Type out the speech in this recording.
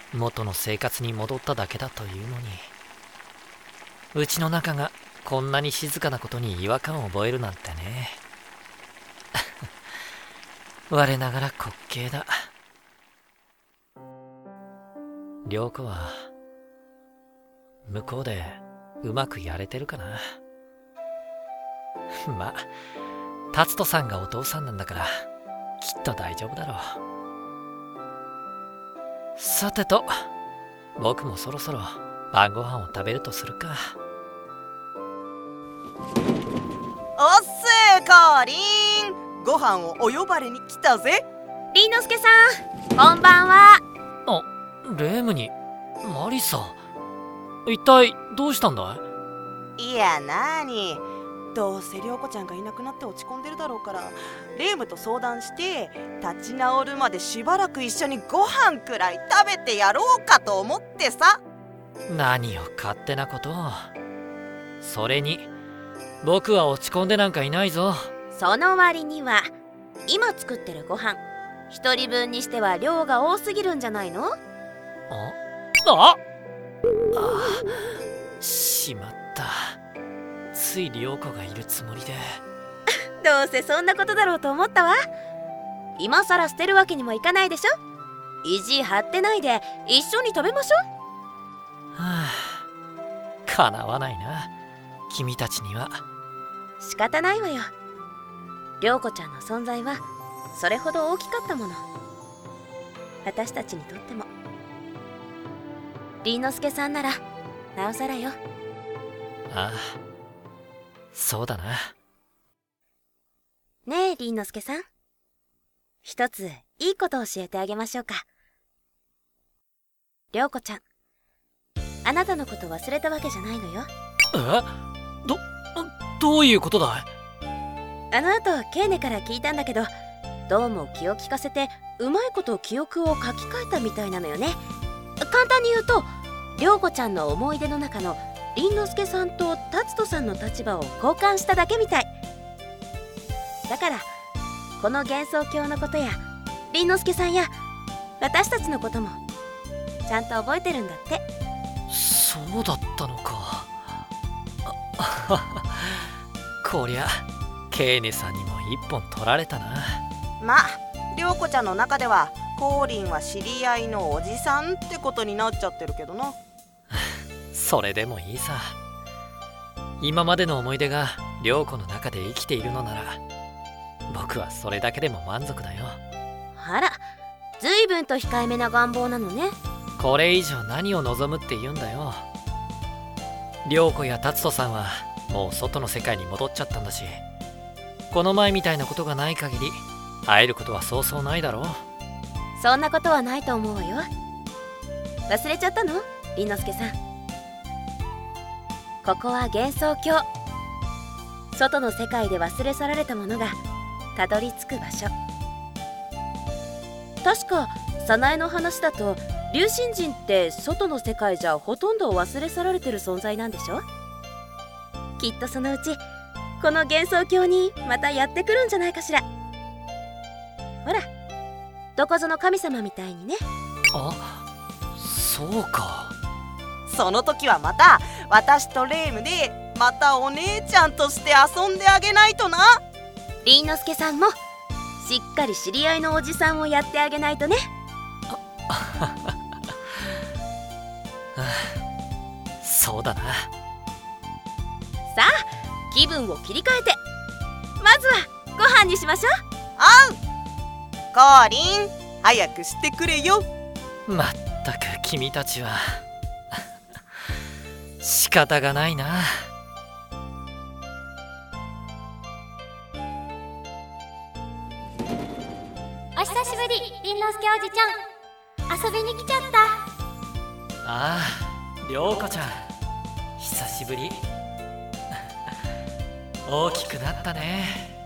元の生活に戻っただけだというのに、うちの中がこんなに静かなことに違和感を覚えるなんてね。我ながら滑稽だ。涼子は向こうでうまくやれてるかな。まあ達人さんがお父さんなんだからきっと大丈夫だろう。さてと、僕もそろそろ晩ご飯を食べるとするか。 おっせーかーりん、ご飯をお呼ばれに来たぜ。 凛之介さん、こんばんは。 あ、レームにマリサ、一体どうしたんだい？ いやなーに、どうせ涼子ちゃんがいなくなって落ち込んでるだろうから、レームと相談して立ち直るまでしばらく一緒にご飯くらい食べてやろうかと思ってさ。 何を勝手なことを。それに僕は落ち込んでなんかいないぞ。 その割には今作ってるご飯一人分にしては量が多すぎるんじゃないの？ あ、しまった。つい涼子がいるつもりで。 どうせそんなことだろうと思ったわ。今さら捨てるわけにもいかないでしょ。意地張ってないで一緒に食べましょう。 はあ、かなわないな、君たちには。 仕方ないわよ。涼子ちゃんの存在はそれほど大きかったもの。私たちにとっても。凛之介さんならなおさらよ。 ああ、そうだな。 ねえ凛之介さん、一ついいことを教えてあげましょうか。涼子ちゃん、あなたのこと忘れたわけじゃないのよ。 どういうことだい？ あの後ケーネから聞いたんだけど、どうも気を利かせてうまいこと記憶を書き換えたみたいなのよね。簡単に言うと、涼子ちゃんの思い出の中の凛之介さんと達人さんの立場を交換しただけみたいだから、この幻想郷のことや凛之介さんや私たちのこともちゃんと覚えてるんだって。 そうだったのか。こりゃケーネさんにも一本取られたな。 まあ涼子ちゃんの中ではコーリンは知り合いのおじさんってことになっちゃってるけどな。 それでもいいさ。今までの思い出が涼子の中で生きているのなら、僕はそれだけでも満足だよ。 あら、ずいぶんと控えめな願望なのね。 これ以上何を望むって言うんだよ。涼子や達人さんはもう外の世界に戻っちゃったんだし、この前みたいなことがない限り会えることはそうそうないだろう。 そんなことはないと思うわよ。忘れちゃったの？凛之介さん。ここは幻想郷。外の世界で忘れ去られたものがたどり着く場所。確か早苗の話だと、龍神人って外の世界じゃほとんど忘れ去られてる存在なんでしょ？きっとそのうちこの幻想郷にまたやってくるんじゃないかしら。ほら、どこぞの神様みたいにね。 あ、そうか。 その時はまた私とレイムでまたお姉ちゃんとして遊んであげないとな。 凛之介さんもしっかり知り合いのおじさんをやってあげないとね。 そうだな。 さあ、気分を切り替えてまずはご飯にしましょう。 コーリン、早くしてくれよ。 まったく君たちは仕方がないな。 お久しぶり、凛之介おじちゃん。遊びに来ちゃった。 ああ、涼子ちゃん、久しぶり。大きくなったね。